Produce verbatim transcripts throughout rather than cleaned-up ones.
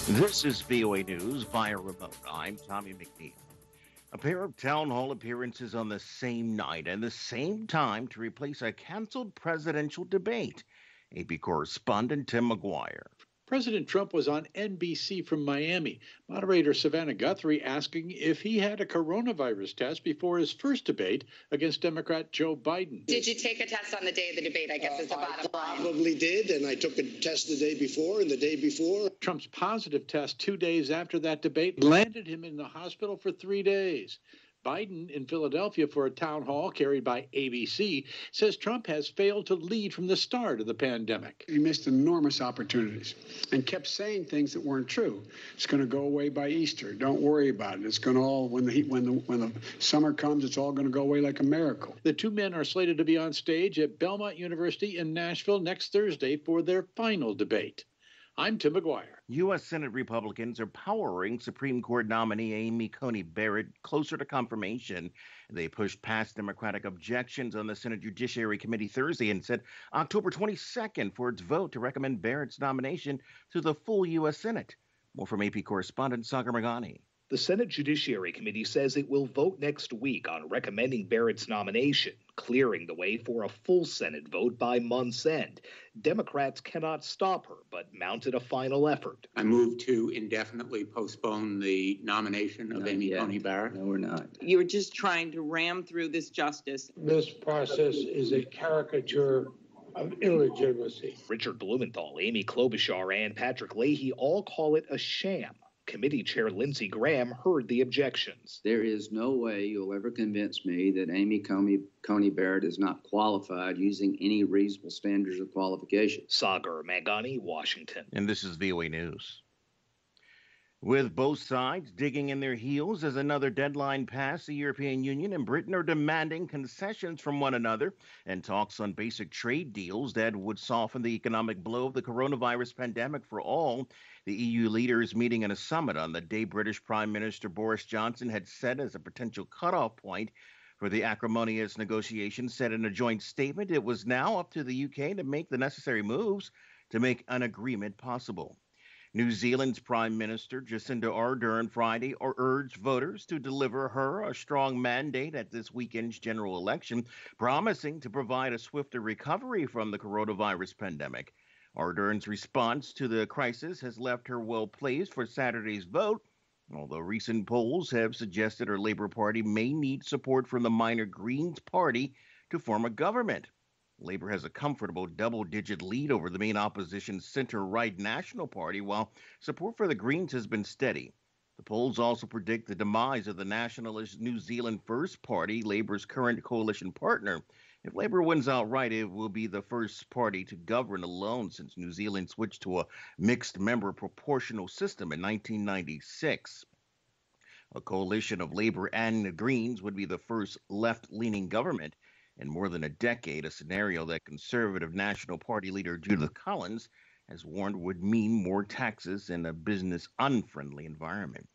This is V O A News via remote. I'm Tommy McNeil. A pair of town hall appearances on the same night and the same time to replace a canceled presidential debate. A P correspondent Tim McGuire. President Trump was on N B C from Miami. Moderator Savannah Guthrie asking if he had a coronavirus test before his first debate against Democrat Joe Biden. Did you take a test on the day of the debate, I guess, uh, is the bottom I line. Probably did, and I took a test the day before and the day before. Trump's positive test two days after that debate landed him in the hospital for three days. Biden in Philadelphia for a town hall carried by A B C says Trump has failed to lead from the start of the pandemic. He missed enormous opportunities and kept saying things that weren't true. It's going to go away by Easter. Don't worry about it. It's going to all when the heat, when the when the summer comes, it's all going to go away like a miracle. The two men are slated to be on stage at Belmont University in Nashville next Thursday for their final debate. I'm Tim McGuire. U S. Senate Republicans are powering Supreme Court nominee Amy Coney Barrett closer to confirmation. They pushed past Democratic objections on the Senate Judiciary Committee Thursday and said October twenty-second for its vote to recommend Barrett's nomination to the full U S. Senate. More from A P correspondent Sagar Magani. The Senate Judiciary Committee says it will vote next week on recommending Barrett's nomination, clearing the way for a full Senate vote by month's end. Democrats cannot stop her, but mounted a final effort. I move to indefinitely postpone the nomination of Not Amy yet. Coney Barrett. No, we're not. You're just trying to ram through this justice. This process is a caricature of illegitimacy. Richard Blumenthal, Amy Klobuchar, and Patrick Leahy all call it a sham. Committee Chair Lindsey Graham heard the objections. There is no way you'll ever convince me that Amy Coney, Coney Barrett is not qualified using any reasonable standards of qualification. Sagar Magani, Washington. And this is V O A News. With both sides digging in their heels as another deadline passed, the European Union and Britain are demanding concessions from one another and talks on basic trade deals that would soften the economic blow of the coronavirus pandemic for all. The E U leaders meeting in a summit on the day British Prime Minister Boris Johnson had set as a potential cutoff point for the acrimonious negotiations, said in a joint statement it was now up to the U K to make the necessary moves to make an agreement possible. New Zealand's Prime Minister Jacinda Ardern Friday urged voters to deliver her a strong mandate at this weekend's general election, promising to provide a swifter recovery from the coronavirus pandemic. Ardern's response to the crisis has left her well placed for Saturday's vote, although recent polls have suggested her Labour Party may need support from the minor Greens Party to form a government. Labour has a comfortable double-digit lead over the main opposition center-right National Party, while support for the Greens has been steady. The polls also predict the demise of the nationalist New Zealand First Party, Labour's current coalition partner. If Labour wins outright, it will be the first party to govern alone since New Zealand switched to a mixed-member proportional system in nineteen ninety-six. A coalition of Labour and the Greens would be the first left-leaning government in more than a decade, a scenario that Conservative National Party leader Judith Collins has warned would mean more taxes in a business-unfriendly environment.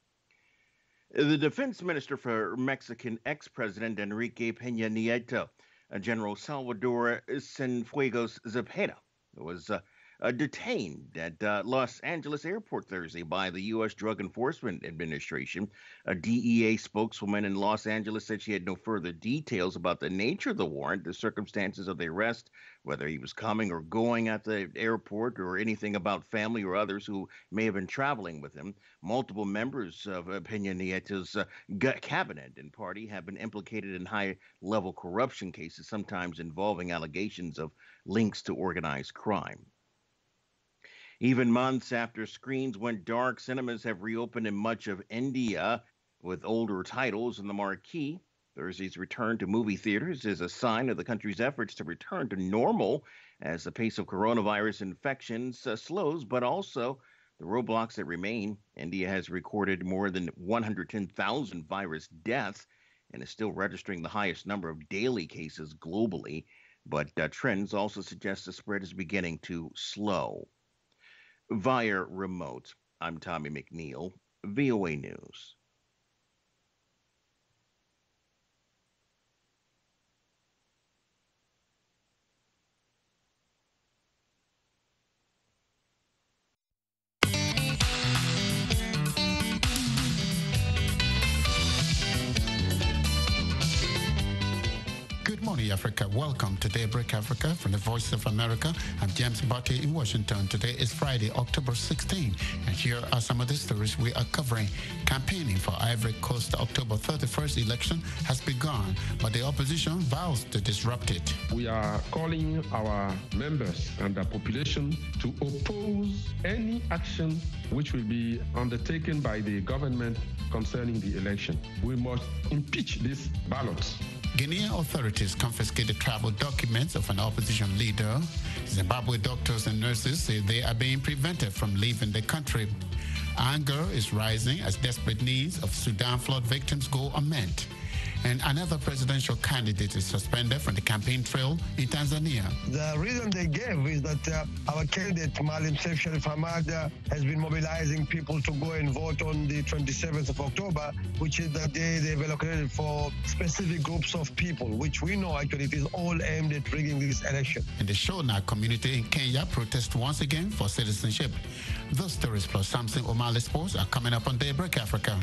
The defense minister for Mexican ex-president Enrique Peña Nieto, General Salvador Cienfuegos Zepeda, was uh, uh, detained at uh, Los Angeles airport Thursday by the U S Drug Enforcement Administration. A D E A spokeswoman in Los Angeles said she had no further details about the nature of the warrant, the circumstances of the arrest, whether he was coming or going at the airport, or anything about family or others who may have been traveling with him. Multiple members of uh, Peña Nieto's uh, cabinet and party have been implicated in high-level corruption cases, sometimes involving allegations of links to organized crime. Even months after screens went dark, cinemas have reopened in much of India with older titles in the marquee. Thursday's return to movie theaters is a sign of the country's efforts to return to normal as the pace of coronavirus infections uh, slows, but also the roadblocks that remain. India has recorded more than one hundred ten thousand virus deaths and is still registering the highest number of daily cases globally, but uh, trends also suggest the spread is beginning to slow. Via remote, I'm Tommy McNeil, V O A News. Africa. Welcome to Daybreak Africa from the Voice of America. I'm James Barty in Washington. Today is Friday, October sixteenth, and here are some of the stories we are covering. Campaigning for Ivory Coast October thirty-first election has begun, but the opposition vows to disrupt it. We are calling our members and the population to oppose any action which will be undertaken by the government concerning the election. We must impeach this ballot. Guinean authorities confiscated travel documents of an opposition leader. Zimbabwe doctors and nurses say they are being prevented from leaving the country. Anger is rising as desperate needs of Sudan flood victims go unmet. And another presidential candidate is suspended from the campaign trail in Tanzania. The reason they gave is that uh, our candidate, Maalim Seif Sharif Hamad, uh, has been mobilizing people to go and vote on the twenty-seventh of October, which is the day they've allocated for specific groups of people, which we know actually it is all aimed at rigging this election. And the Shona community in Kenya protest once again for citizenship. Those stories plus Samson O'Malley Sports are coming up on Daybreak Africa.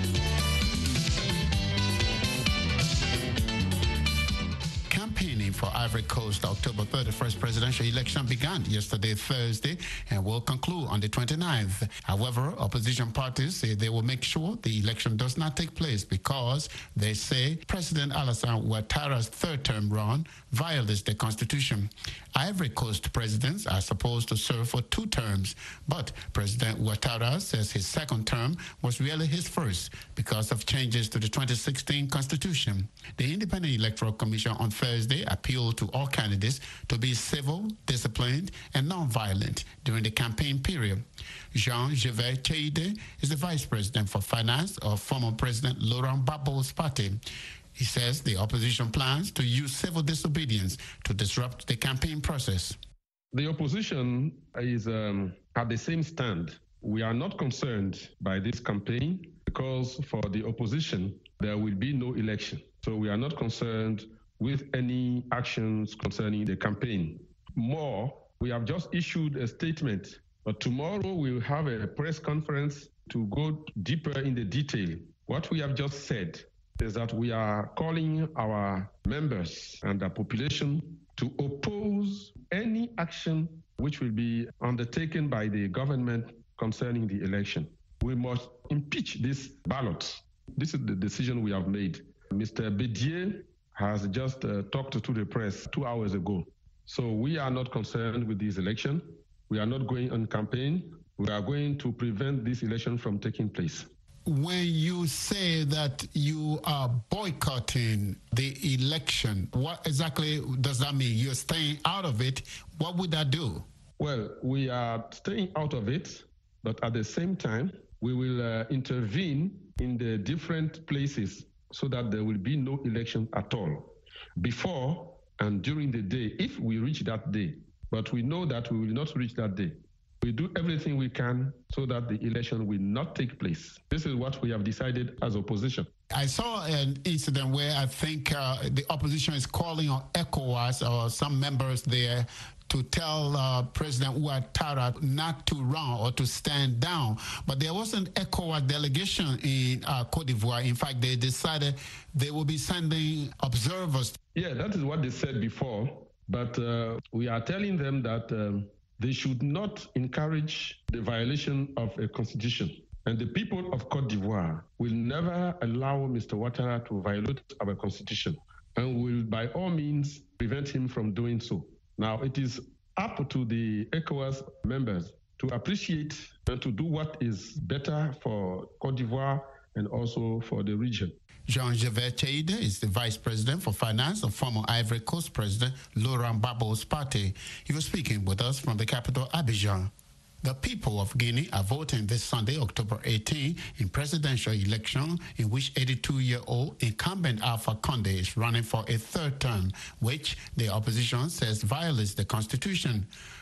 Campaigning for Ivory Coast October thirty-first presidential election began yesterday, Thursday, and will conclude on the twenty-ninth. However, opposition parties say they will make sure the election does not take place because they say President Alassane Ouattara's third-term run violates the constitution. Ivory Coast presidents are supposed to serve for two terms, but President Ouattara says his second term was really his first because of changes to the twenty sixteen constitution. The Independent Electoral Commission on Thursday appealed to all candidates to be civil, disciplined, and non-violent during the campaign period. Jean-Gervais Cheide is the vice president for finance of former President Laurent Gbagbo's party. He says the opposition plans to use civil disobedience to disrupt the campaign process. The opposition is um, at the same stand. We are not concerned by this campaign because for the opposition, there will be no election. So we are not concerned with any actions concerning the campaign. More, we have just issued a statement, but tomorrow we will have a press conference to go deeper in the detail. What we have just said is that we are calling our members and the population to oppose any action which will be undertaken by the government concerning the election. We must impeach this ballot. This is the decision we have made. Mister Bédier has just uh, talked to the press two hours ago. So we are not concerned with this election. We are not going on campaign. We are going to prevent this election from taking place. When you say that you are boycotting the election, what exactly does that mean? You're staying out of it. What would that do? Well, we are staying out of it, but at the same time, we will uh, intervene in the different places so that there will be no election at all before and during the day, if we reach that day. But we know that we will not reach that day. We do everything we can so that the election will not take place. This is what we have decided as opposition. I saw an incident where I think uh, the opposition is calling on ECOWAS or some members there to tell uh, President Ouattara not to run or to stand down. But there was an ECOWAS delegation in uh, Cote d'Ivoire. In fact, they decided they will be sending observers. Yeah, that is what they said before. But uh, we are telling them that um, they should not encourage the violation of a constitution. And the people of Cote d'Ivoire will never allow Mister Ouattara to violate our constitution and will by all means prevent him from doing so. Now, it is up to the ECOWAS members to appreciate and to do what is better for Cote d'Ivoire and also for the region. Jean-Gervais Cheide is the vice president for finance of former Ivory Coast President Laurent Gbagbo's party. He was speaking with us from the capital, Abidjan. The people of Guinea are voting this Sunday, October eighteenth, in presidential election in which eighty-two-year-old incumbent Alpha Condé is running for a third term, which the opposition says violates the constitution.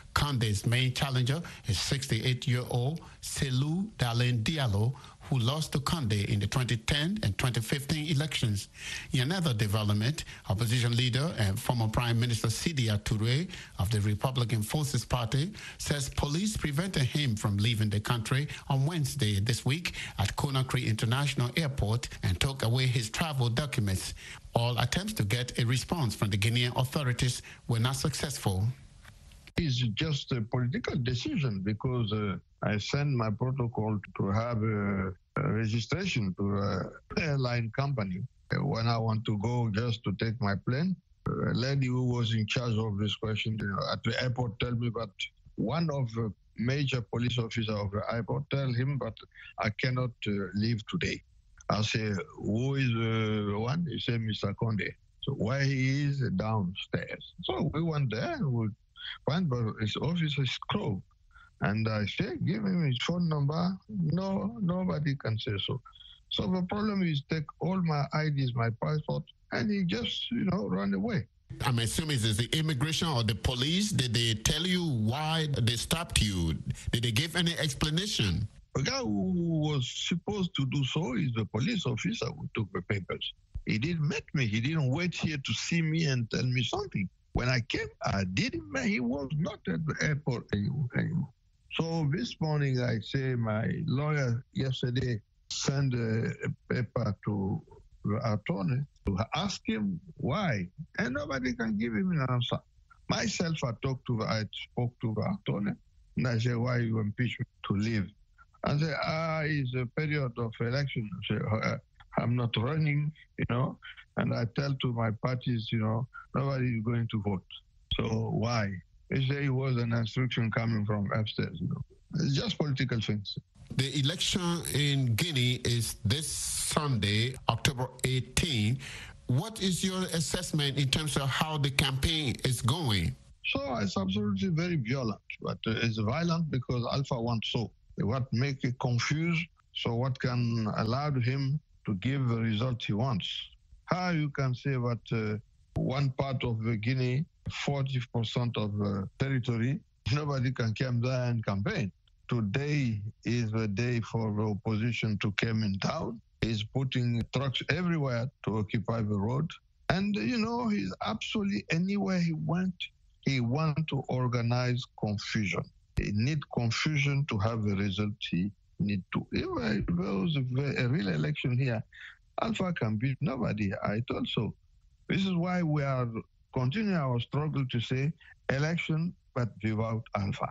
Conde's main challenger is sixty-eight-year-old Selou Dalein Diallo, who lost to Conde in the twenty ten and twenty fifteen elections. In another development, opposition leader and former Prime Minister Sidya Touré of the Republican Forces Party says police prevented him from leaving the country on Wednesday this week at Conakry International Airport and took away his travel documents. All attempts to get a response from the Guinean authorities were not successful. It's just a political decision because uh, I send my protocol to have a, a registration to an airline company. When I want to go just to take my plane, a lady who was in charge of this question you know, at the airport tell me that one of the major police officers of the airport tell him that I cannot uh, leave today. I say, who is uh, the one? He said, Mister Conde. So where he is downstairs. So we went there and we went, but his office is closed. And I said, give him his phone number. No, nobody can say so. So the problem is take all my I Ds, my passport, and he just, you know, run away. I'm assuming it's the immigration or the police. Did they tell you why they stopped you? Did they give any explanation? The guy who was supposed to do so is the police officer who took the papers. He didn't meet me. He didn't wait here to see me and tell me something. When I came, I didn't meet. He was not at the airport anymore. So this morning, I say my lawyer yesterday sent a, a paper to the attorney to ask him why, and nobody can give him an answer. Myself, I talked to, the, I spoke to the attorney, and I said, why you impeach me to leave? I said, ah, it's a period of election. I said, uh, I'm not running, you know, and I tell to my parties, you know, nobody is going to vote. So why? They say it was an instruction coming from upstairs, you know. It's just political things. The election in Guinea is this Sunday, October eighteenth. What is your assessment in terms of how the campaign is going? So it's absolutely very violent, but uh, it's violent because Alpha wants so. What make it confused, so what can allow him to give the result he wants? How you can say that uh, one part of the Guinea, forty percent of the territory, nobody can come there and campaign. Today is the day for the opposition to come in town. He's putting trucks everywhere to occupy the road. And, you know, he's absolutely anywhere he went, he wants to organize confusion. He need confusion to have the result he need to. If there was a, a real election here, Alpha can beat nobody. I thought so. This is why we are continuing our struggle to say election, but without Alpha.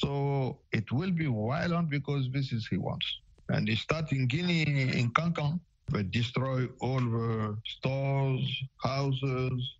So it will be violent because this is he wants. And he start in Guinea, in Kankan, but destroy all the stores, houses,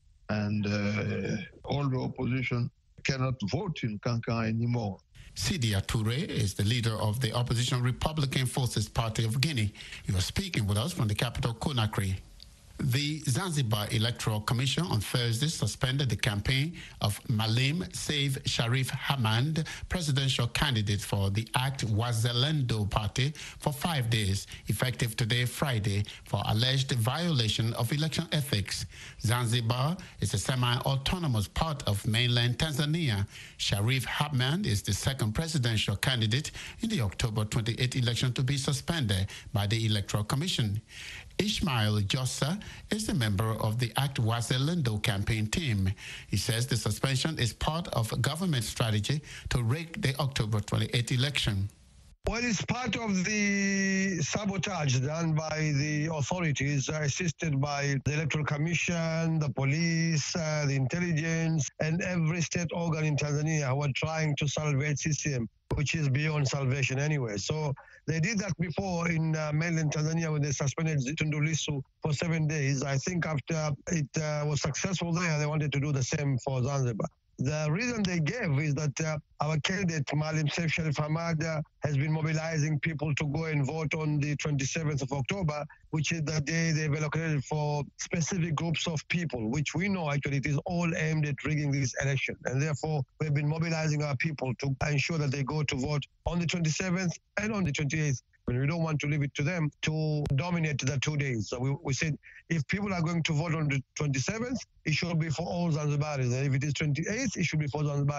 and uh, all the opposition cannot vote in Kankan anymore. Sidya Touré is the leader of the opposition Republican Forces Party of Guinea. He was speaking with us from the capital, Conakry. The Zanzibar Electoral Commission on Thursday suspended the campaign of Maalim Seif Sharif Hamad, presidential candidate for the ACT Wazalendo party, for five days, effective today, Friday, for alleged violation of election ethics. Zanzibar is a semi-autonomous part of mainland Tanzania. Sharif Hamad is the second presidential candidate in the October twenty-eighth election to be suspended by the Electoral Commission. Ismail Jossa is a member of the ACT Wazalendo campaign team. He says the suspension is part of a government strategy to rig the October twenty-eighth election. Well, it's part of the sabotage done by the authorities, uh, assisted by the Electoral Commission, the police, uh, the intelligence, and every state organ in Tanzania who are trying to salvage C C M, which is beyond salvation anyway. So they did that before in uh, mainland Tanzania when they suspended Tundu Lissu for seven days. I think after it uh, was successful there, they wanted to do the same for Zanzibar. The reason they gave is that uh, our candidate, Maalim Seif Sharif Hamad, uh, has been mobilizing people to go and vote on the twenty-seventh of October, which is the day they've allocated for specific groups of people, which we know actually it is all aimed at rigging this election. And therefore, we've been mobilizing our people to ensure that they go to vote on the twenty-seventh and on the twenty-eighth. And we don't want to leave it to them to dominate the two days. So we, we said if people are going to vote on the twenty-seventh, it should be for all Zanzibaris. And if it is twenty-eighth, it should be for Zanzibaris.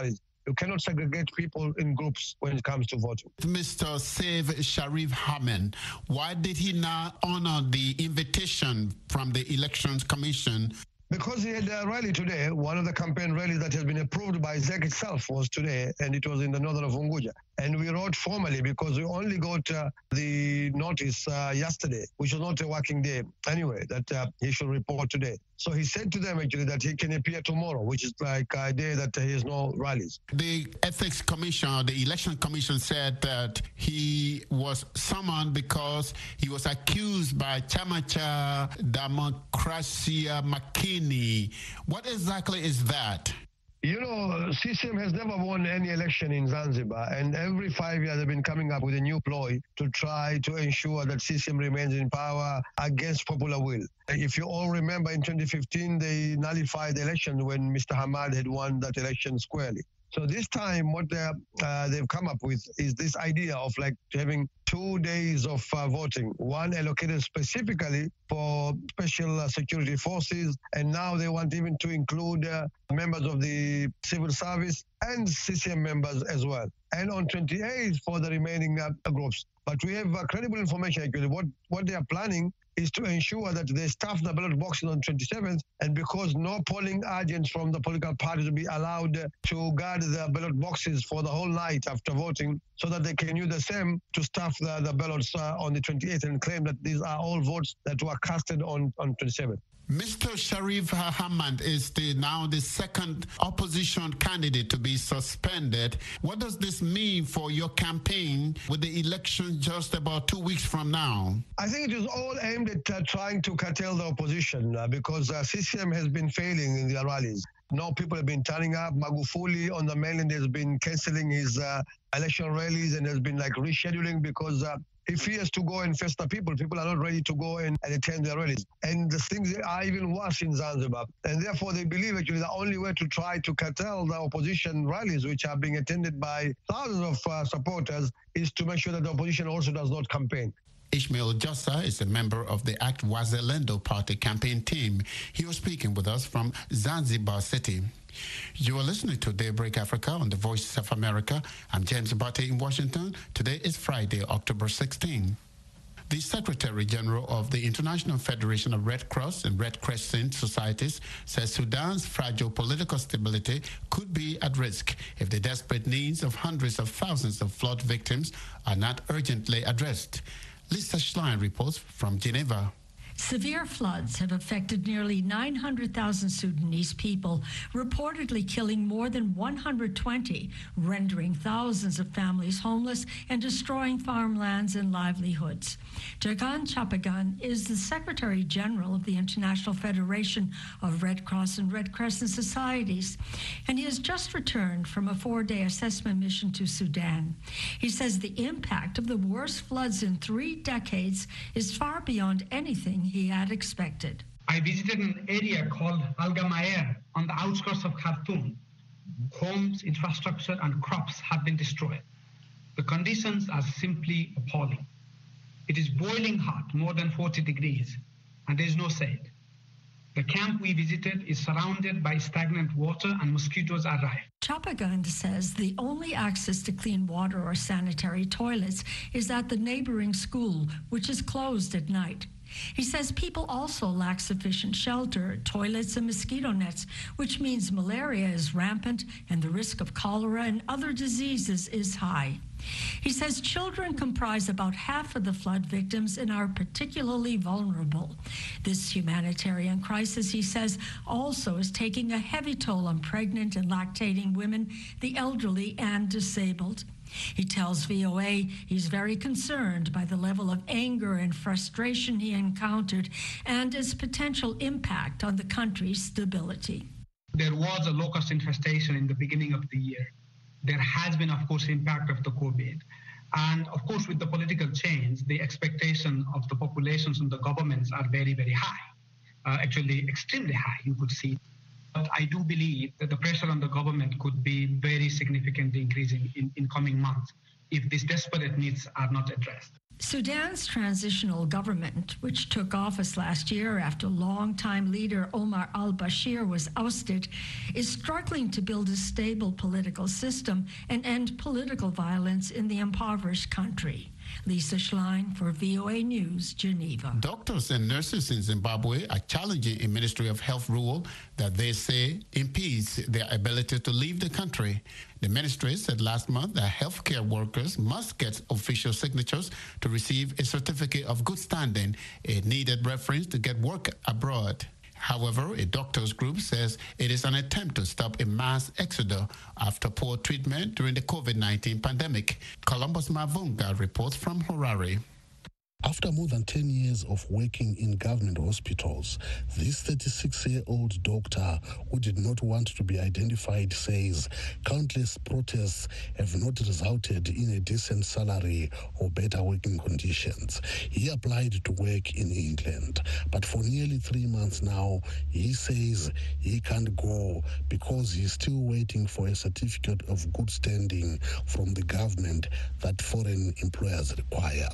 You cannot segregate people in groups when it comes to voting. Mister Saif Sharif Hamad, why did he not honor the invitation from the Elections Commission? Because he had a rally today. One of the campaign rallies that has been approved by Z E C itself was today, and it was in the northern of Unguja. And we wrote formally because we only got uh, the notice uh, yesterday, which was not a working day anyway, that uh, he should report today. So he said to them actually that he can appear tomorrow, which is like a day that he has no rallies. The Ethics Commission, or the Election Commission, said that he was summoned because he was accused by Chamacha Demokrasia Makini. What exactly is that? You know, C C M has never won any election in Zanzibar, and every five years they've been coming up with a new ploy to try to ensure that C C M remains in power against popular will. If you all remember, in twenty fifteen, they nullified the election when Mister Hamad had won that election squarely. So this time, what uh, they've come up with is this idea of like having two days of uh, voting, one allocated specifically for special uh, security forces, and now they want even to include uh, members of the civil service and C C M members as well. And on twenty-eighth for the remaining uh, groups. But we have uh, credible information actually. What, what they are planning is to ensure that they staff the ballot boxes on twenty-seventh, and because no polling agents from the political parties will be allowed to guard the ballot boxes for the whole night after voting, so that they can use the same to staff the, the ballots uh, on the twenty-eighth and claim that these are all votes that were casted on, on twenty-seventh. Mister Sharif Hamad is the, now the second opposition candidate to be suspended. What does this mean for your campaign with the election just about two weeks from now? I think it is all aimed at uh, trying to curtail the opposition uh, because uh, C C M has been failing in their rallies. No people have been turning up. Magufuli on the mainland has been cancelling his uh, election rallies and has been like rescheduling because uh, if he has to go and face the people, people are not ready to go and, and attend their rallies. And the things are even worse in Zanzibar. And therefore, they believe actually the only way to try to curtail the opposition rallies, which are being attended by thousands of uh, supporters, is to make sure that the opposition also does not campaign. Ishmael Jossa is a member of the Act Wazalendo party campaign team. He was speaking with us from Zanzibar City. You are listening to Daybreak Africa on the Voice of America. I'm James Abate in Washington. Today is Friday, October sixteenth. The Secretary General of the International Federation of Red Cross and Red Crescent Societies says Sudan's fragile political stability could be at risk if the desperate needs of hundreds of thousands of flood victims are not urgently addressed. Lisa Schlein reports from Geneva. Severe floods have affected nearly nine hundred thousand Sudanese people, reportedly killing more than one hundred twenty, rendering thousands of families homeless and destroying farmlands and livelihoods. Jagan Chapagan is the Secretary General of the International Federation of Red Cross and Red Crescent Societies, and he has just returned from a four-day assessment mission to Sudan. He says the impact of the worst floods in three decades is far beyond anything he had expected. I visited an area called Al Gamaer on the outskirts of Khartoum. Homes, infrastructure, and crops have been destroyed. The conditions are simply appalling. It is boiling hot, more than forty degrees, and there is no shade. The camp we visited is surrounded by stagnant water and mosquitoes are rife. Chapagand says the only access to clean water or sanitary toilets is at the neighboring school, which is closed at night. He says people also lack sufficient shelter, toilets, and mosquito nets, which means malaria is rampant and the risk of cholera and other diseases is high. He says children comprise about half of the flood victims and are particularly vulnerable. This humanitarian crisis, he says, also is taking a heavy toll on pregnant and lactating women, the elderly, and disabled. He tells V O A he's very concerned by the level of anger and frustration he encountered and its potential impact on the country's stability. There was a locust infestation in the beginning of the year. There has been, of course, impact of the COVID. And of course, with the political change, the expectation of the populations and the governments are very, very high, uh, actually extremely high, you could see. But I do believe that the pressure on the government could be very significantly increasing in, in coming months if these desperate needs are not addressed. Sudan's transitional government, which took office last year after longtime leader Omar al-Bashir was ousted, is struggling to build a stable political system and end political violence in the impoverished country. Lisa Schlein for V O A News, Geneva. Doctors and nurses in Zimbabwe are challenging a Ministry of Health rule that they say impedes their ability to leave the country. The ministry said last month that healthcare workers must get official signatures to receive a certificate of good standing, a needed reference to get work abroad. However, a doctors group says it is an attempt to stop a mass exodus after poor treatment during the COVID nineteen pandemic. Columbus Mavunga reports from Harare. After more than ten years of working in government hospitals, this thirty-six-year-old doctor, who did not want to be identified, says countless protests have not resulted in a decent salary or better working conditions. He applied to work in England, but for nearly three months now, he says he can't go because he's still waiting for a certificate of good standing from the government that foreign employers require.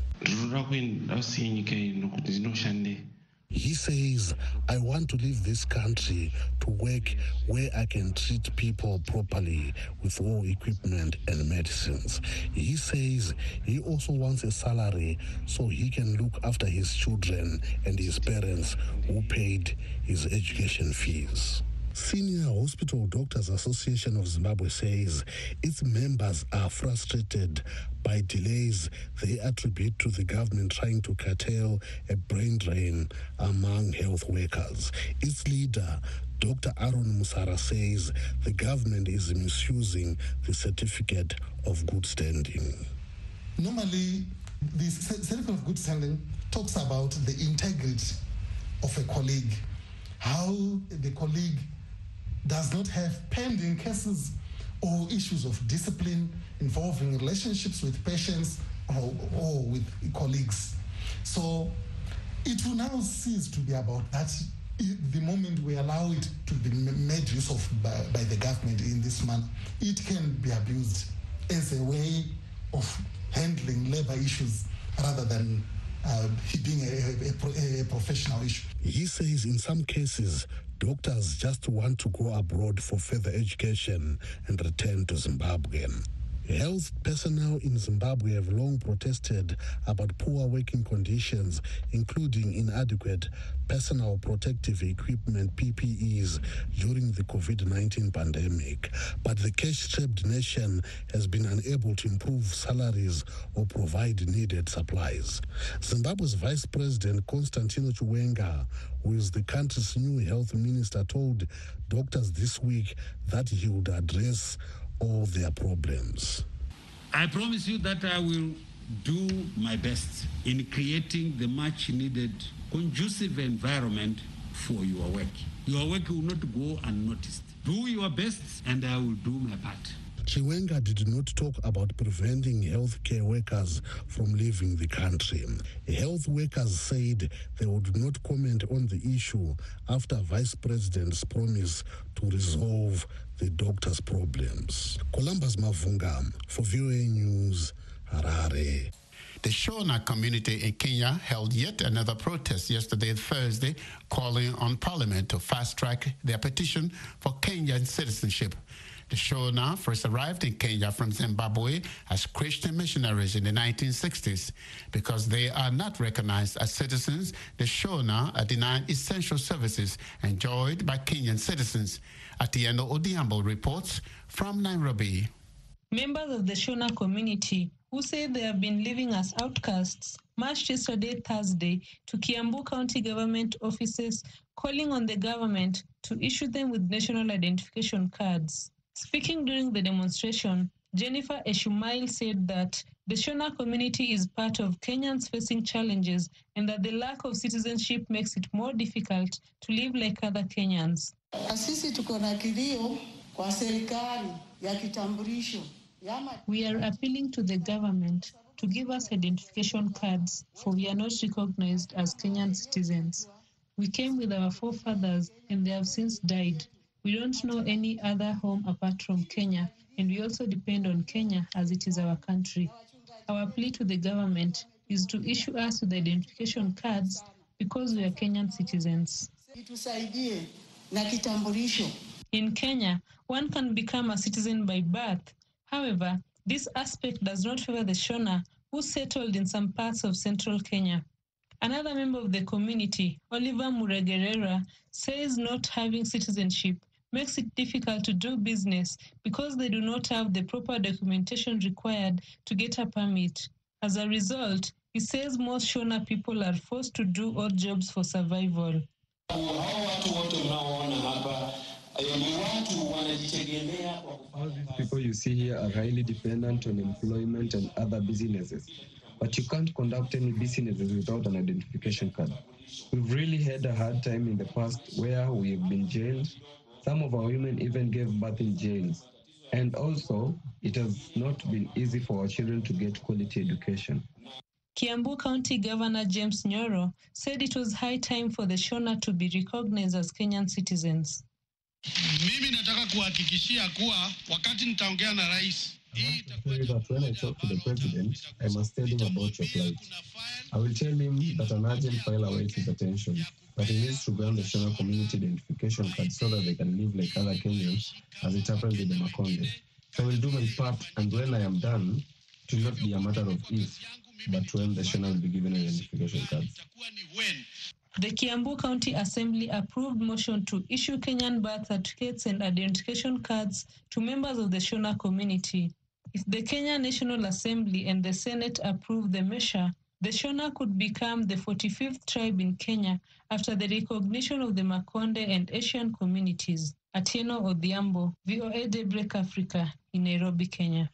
He says, I want to leave this country to work where I can treat people properly with all equipment and medicines. He says he also wants a salary so he can look after his children and his parents who paid his education fees. Senior Hospital Doctors Association of Zimbabwe says its members are frustrated by delays they attribute to the government trying to curtail a brain drain among health workers. Its leader, Doctor Aaron Musara, says the government is misusing the certificate of good standing. Normally, the certificate of good standing talks about the integrity of a colleague, how the colleague does not have pending cases or issues of discipline involving relationships with patients or, or with colleagues. So it will now cease to be about that the moment we allow it to be made use of by, by the government in this manner. It can be abused as a way of handling labor issues rather than uh, being a, a, a professional issue. He says in some cases, doctors just want to go abroad for further education and return to Zimbabwe. Health personnel in Zimbabwe have long protested about poor working conditions, including inadequate personal protective equipment, P P Es, during the COVID nineteen pandemic. But the cash-strapped nation has been unable to improve salaries or provide needed supplies. Zimbabwe's Vice President Constantino Chiwenga, who is the country's new health minister, told doctors this week that he would address all their problems. I promise you that I will do my best in creating the much needed conducive environment for your work. Your work will not go unnoticed. Do your best and I will do my part. Chiwenga did not talk about preventing healthcare workers from leaving the country. Health workers said they would not comment on the issue after Vice President's promise to resolve the doctors' problems. Columbus Mavunga for V O A News, Harare. The Shona community in Kenya held yet another protest yesterday, Thursday, calling on Parliament to fast-track their petition for Kenyan citizenship. The Shona first arrived in Kenya from Zimbabwe as Christian missionaries in the nineteen sixties. Because they are not recognized as citizens, the Shona are denied essential services enjoyed by Kenyan citizens. Atieno Odiambo reports from Nairobi. Members of the Shona community, who say they have been living as outcasts, marched yesterday, Thursday, to Kiambu County government offices, calling on the government to issue them with national identification cards. Speaking during the demonstration, Jennifer Eshumail said that the Shona community is part of Kenyans facing challenges and that the lack of citizenship makes it more difficult to live like other Kenyans. We are appealing to the government to give us identification cards, for we are not recognized as Kenyan citizens. We came with our forefathers and they have since died. We don't know any other home apart from Kenya, and we also depend on Kenya as it is our country. Our plea to the government is to issue us with identification cards because we are Kenyan citizens. In Kenya, one can become a citizen by birth. However, this aspect does not favor the Shona who settled in some parts of central Kenya. Another member of the community, Oliver Muregerera, says not having citizenship makes it difficult to do business because they do not have the proper documentation required to get a permit. As a result, he says most Shona people are forced to do odd jobs for survival. All these people you see here are highly dependent on employment and other businesses, but you can't conduct any businesses without an identification card. We've really had a hard time in the past where we've been jailed. Some of our women even gave birth in jails. And also, it has not been easy for our children to get quality education. Kiambu County Governor James Nyoro said it was high time for the Shona to be recognized as Kenyan citizens. Mimi nataka kuhakikishia kuwa wakati nitaongea na rais. I want to tell you that when I talk to the president, I must tell him about your plight. I will tell him that an urgent file awaits his attention, but he needs to grant the Shona community identification card so that they can live like other Kenyans, as it happened with the Makonde. So I will do my part, and when I am done, it will not be a matter of if, but when the Shona will be given an identification card. The Kiambu County Assembly approved motion to issue Kenyan birth certificates and identification cards to members of the Shona community. If the Kenya National Assembly and the Senate approve the measure, the Shona could become the forty-fifth tribe in Kenya after the recognition of the Makonde and Asian communities. Atieno Odhiambo, V O A Daybreak Africa, in Nairobi, Kenya.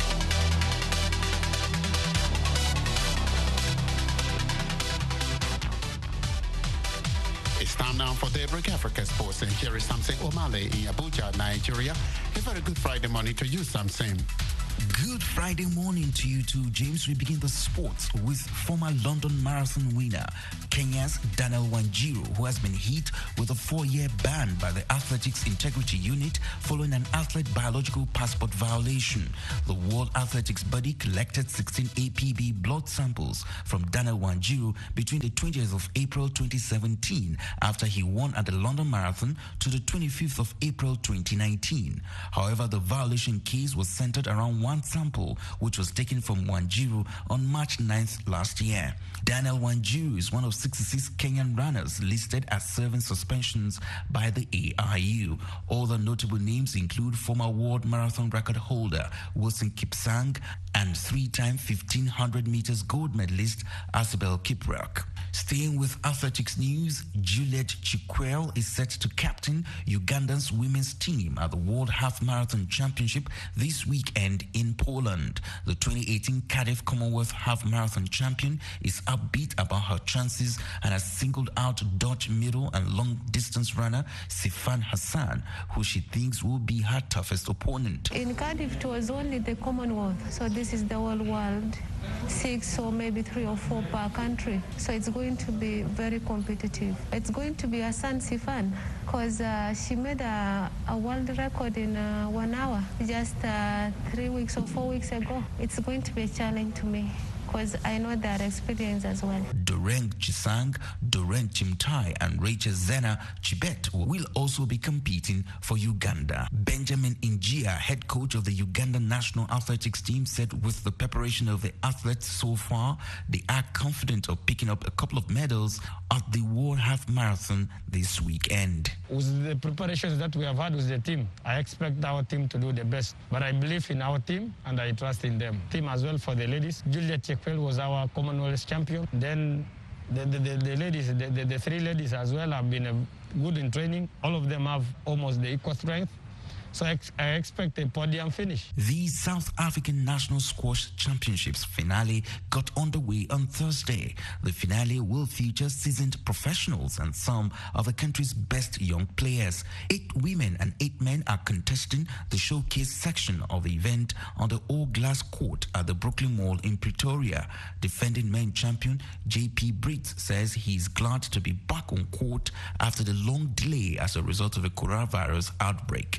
It's time now for Daybreak Africa Sports, and here is Samson Omale in Abuja, Nigeria. A very good Friday morning to you, Samson. Good Friday morning to you too, James. We begin the sports with former London Marathon winner, Kenya's Daniel Wanjiru, who has been hit with a four-year ban by the Athletics Integrity Unit following an athlete biological passport violation. The World Athletics Body collected sixteen A P B blood samples from Daniel Wanjiru between the twentieth of April twenty seventeen after he won at the London Marathon to the twenty-fifth of April twenty nineteen. However, the violation case was centered around one sample, which was taken from Wanjiru on March ninth last year. Daniel Wanjiru is one of sixty-six Kenyan runners listed as serving suspensions by the A I U. Other notable names include former world marathon record holder Wilson Kipsang and three-time fifteen hundred meters gold medalist Asibel Kiprok. Staying with athletics news, Juliet Chikwel is set to captain Uganda's women's team at the World Half Marathon Championship this weekend in Poland. The twenty eighteen Cardiff Commonwealth Half Marathon champion is upbeat about her chances and has singled out Dutch middle and long distance runner Sifan Hassan, who she thinks will be her toughest opponent. In Cardiff, it was only the Commonwealth, so this is the whole world. Six or maybe three or four per country. So it's going to be very competitive. It's going to be Hassan Sifan because uh, she made a, a world record in uh, one hour just uh, three weeks or four weeks ago. It's going to be a challenge to me because I know that experience as well. Doreng Chisang, Doreng Chimtai, and Rachel Zena Chibet will also be competing for Uganda. Benjamin Injia, head coach of the Uganda national athletics team, said with the preparation of the athletes so far, they are confident of picking up a couple of medals at the World Half Marathon this weekend. With the preparations that we have had with the team, I expect our team to do the best. But I believe in our team and I trust in them. Team as well for the ladies. Juliet Chekwel was our Commonwealth champion. Then the, the, the, the ladies, the, the, the three ladies as well have been uh, good in training. All of them have almost the equal strength. So I, I expect a podium finish. The South African National Squash Championships finale got underway on Thursday. The finale will feature seasoned professionals and some of the country's best young players. Eight women and eight men are contesting the showcase section of the event on the all-glass court at the Brooklyn Mall in Pretoria. Defending men champion J P Brits says he's glad to be back on court after the long delay as a result of a coronavirus outbreak. After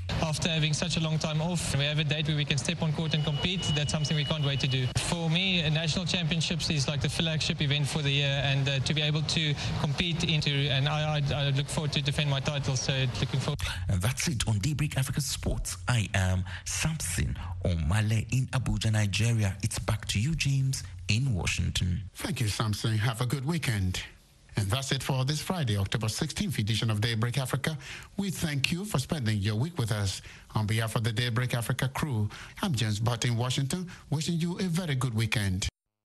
after having such a long time off, we have a date where we can step on court and compete. That's something we can't wait to do. For me, a national championships is like the flagship event for the year, and uh, to be able to compete into, and I, I, I look forward to defend my title, so looking forward. And that's it on Daybreak Africa Sports. I am Samson Omale in Abuja, Nigeria. It's back to you, James, in Washington. Thank you, Samson. Have a good weekend. And that's it for this Friday, October sixteenth edition of Daybreak Africa. We thank you for spending your week with us. On behalf of the Daybreak Africa crew, I'm James Butt in Washington, wishing you a very good weekend.